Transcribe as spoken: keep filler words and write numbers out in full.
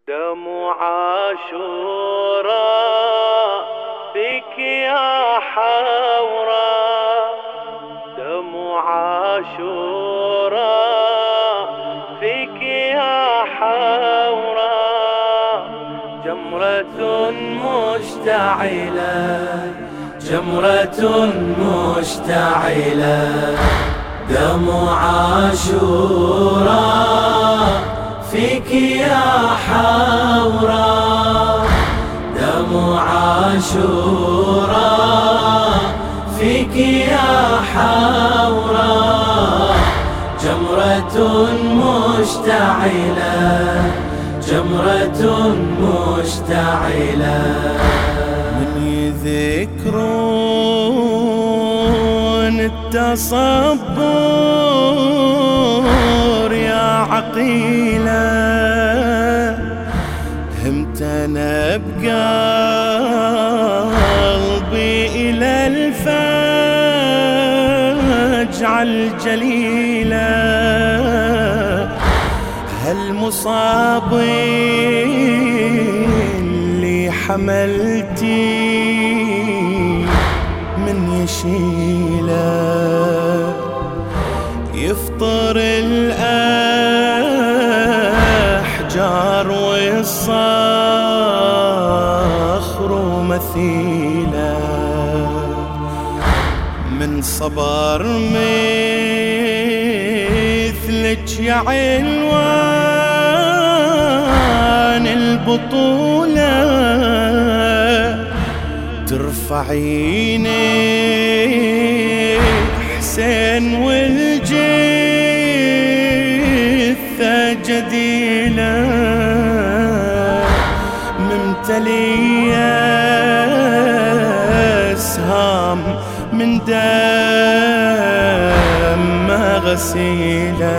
دموع عاشوراء بك يا حوراء، دموع عاشوراء فيك يا حوراء، جمرة مشتعلة جمرة مشتعلة، دموع عاشوراء فيك يا حوراء، دموع عاشوراء فيك يا حوراء، جمرة مشتعلة جمرة مشتعلة. من يذكرون التصبر يا عقيلة، همت انا بقلبي الى الفجع الجليلة، هالمصاب اللي حملتي من يشيله، يفطر الأحجار والصخر مثيله، من صبر مثلك يا عنوان البطولة، ترفعيني حسين والجثة جديلة، ممتلية اسهام من دم غسيلة.